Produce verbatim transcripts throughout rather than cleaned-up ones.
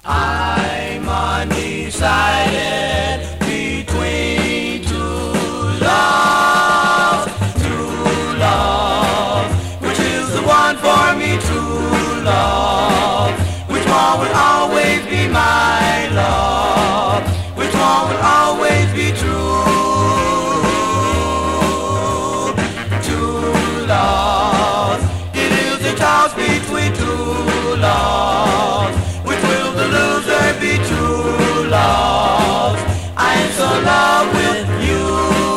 I'm undecided between two loves, true love, which is the one for me, true love, which one will always be my love, which one will always be true, true love, it is a toss between two loves, which will the loser be, true love, I am so in love with you.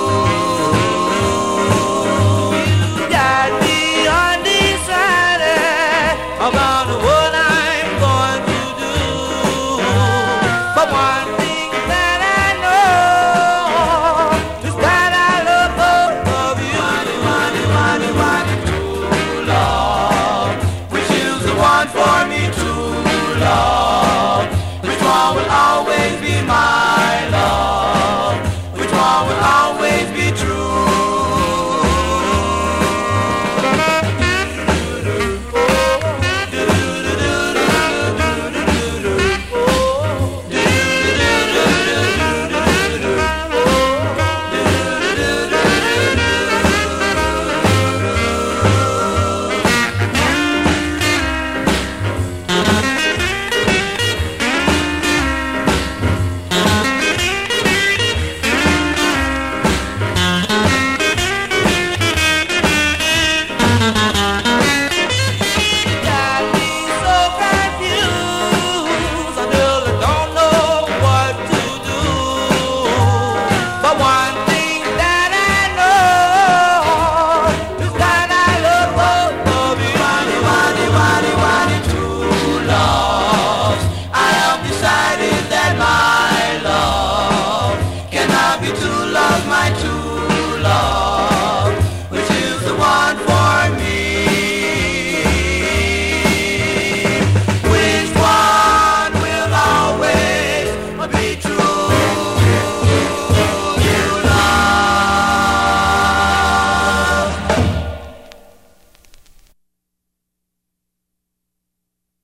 You got me undecided about what I'm going to do, but one thing that I know is that I love both of you. Money, money, money, money, true love, which is the one for me, true love, which one will always be my love, which one will always be true. Got me so confused, I really don't know what to do. But one thing that I know is that I love both of you. Money, money, money, money, true love, I have decided that my love cannot be two loves, my true love.